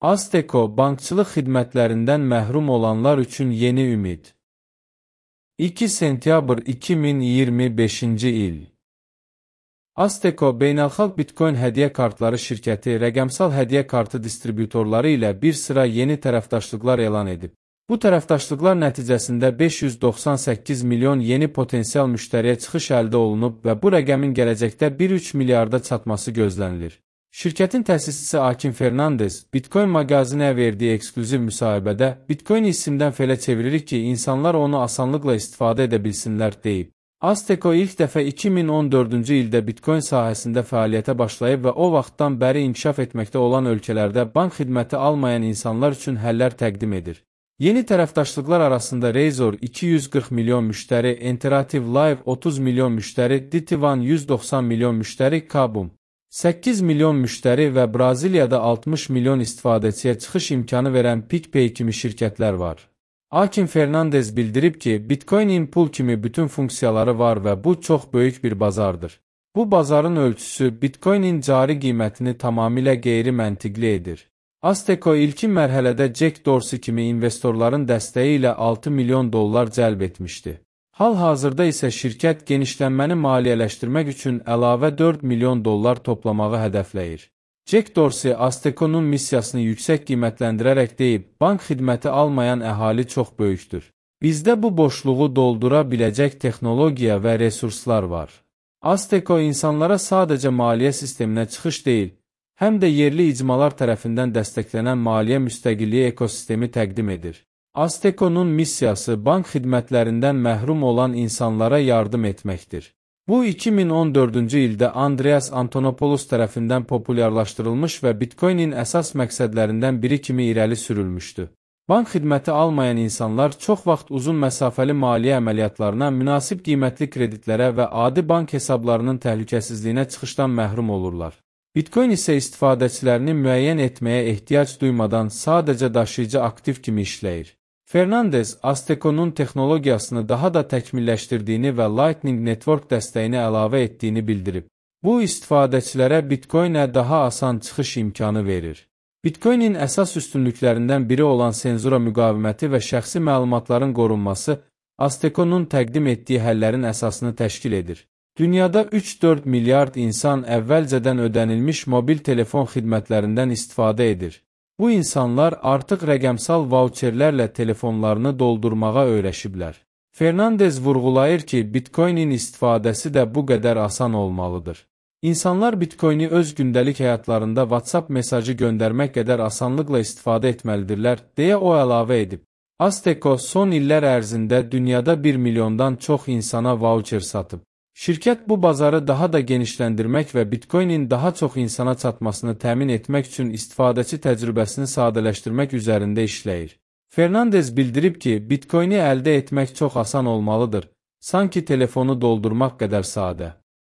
Azteco bankçılıq xidmətlərindən məhrum olanlar üçün yeni ümid. 2 sentyabr 2025-ci il. Azteco beynəlxalq Bitcoin hədiyyə kartları şirkəti rəqəmsal hədiyyə kartı distributorları ilə bir sıra yeni tərəfdaşlıqlar elan edib. Bu tərəfdaşlıqlar nəticəsində 598 milyon yeni potensial müştəriyə çıxış əldə olunub və bu rəqəmin gələcəkdə 1,3 milyarda çatması gözlənilir. Şirkətin təsisçisi Akin Fernandez, Bitcoin maqazinə verdiyi eksklüziv müsahibədə Bitcoin isimdən felə çeviririk ki, insanlar onu asanlıqla istifadə edə bilsinlər, deyib. Azteco ilk dəfə 2014-cü ildə Bitcoin sahəsində fəaliyyətə başlayıb və o vaxtdan bəri inkişaf etməkdə olan ölkələrdə bank xidməti almayan insanlar üçün həllər təqdim edir. Yeni tərəfdaşlıqlar arasında Razor 240 milyon müştəri, Interactive Live 30 milyon müştəri, Ditivan 190 milyon müştəri, Kabum 8 milyon müştəri və Braziliyada 60 milyon istifadəçiyə çıxış imkanı verən PicPay kimi şirkətlər var. Akin Fernandez bildirib ki, Bitcoin-in pul kimi bütün funksiyaları var və bu çox böyük bir bazardır. Bu bazarın ölçüsü Bitcoin-in cari qiymətini tamamilə qeyri-məntiqli edir. Azteco ilkin mərhələdə Jack Dorsey kimi investorların dəstəyi ilə 6 milyon dollar cəlb etmişdi. Hal-hazırda isə şirkət genişlənməni maliyyələşdirmək üçün əlavə 4 milyon dollar toplamağı hədəfləyir. Jack Dorsey Azteco'nun missiyasını yüksək qiymətləndirərək deyib, bank xidməti almayan əhali çox böyükdür. Bizdə bu boşluğu doldura biləcək texnologiya və resurslar var. Azteco insanlara sadəcə maliyyə sisteminə çıxış deyil, həm də yerli icmalar tərəfindən dəstəklənən maliyyə müstəqilliyi ekosistemi təqdim edir. Azteco'nun missiyası bank xidmətlərindən məhrum olan insanlara yardım etməkdir. Bu 2014-cü ildə Andreas Antonopoulos tərəfindən populyarlaşdırılmış və Bitcoin-in əsas məqsədlərindən biri kimi irəli sürülmüşdü. Bank xidməti almayan insanlar çox vaxt uzun məsafəli maliyyə əməliyyatlarına, münasib qiymətli kreditlərə və adi bank hesablarının təhlükəsizliyinə çıxışdan məhrum olurlar. Bitcoin isə istifadəçilərini müəyyən etməyə ehtiyac duymadan sadəcə daşıyıcı aktiv kimi işləyir. Fernandez, Azteco'nun texnologiyasını daha da təkmilləşdirdiyini və Lightning Network dəstəyini əlavə etdiyini bildirib. Bu, istifadəçilərə Bitcoin-ə daha asan çıxış imkanı verir. Bitcoin-in əsas üstünlüklərindən biri olan senzura müqaviməti və şəxsi məlumatların qorunması Azteco'nun təqdim etdiyi həllərin əsasını təşkil edir. Dünyada 3-4 milyard insan əvvəlcədən ödənilmiş mobil telefon xidmətlərindən istifadə edir. Bu insanlar artıq rəqəmsal vauçerlərlə telefonlarını doldurmağa öyrəşiblər. Fernandez vurğulayır ki, Bitcoin-in istifadəsi də bu qədər asan olmalıdır. İnsanlar Bitcoin-i öz gündəlik həyatlarında WhatsApp mesajı göndərmək qədər asanlıqla istifadə etməlidirlər, deyə o əlavə edib. Azteco son illər ərzində dünyada 1 milyondan çox insana vauçer satıb. Şirkət bu bazarı daha da genişləndirmək və Bitcoin-in daha çox insana çatmasını təmin etmək üçün istifadəçi təcrübəsini sadələşdirmək üzərində işləyir. Fernandez bildirib ki, Bitcoin-i əldə etmək çox asan olmalıdır, sanki telefonu doldurmaq qədər sadə.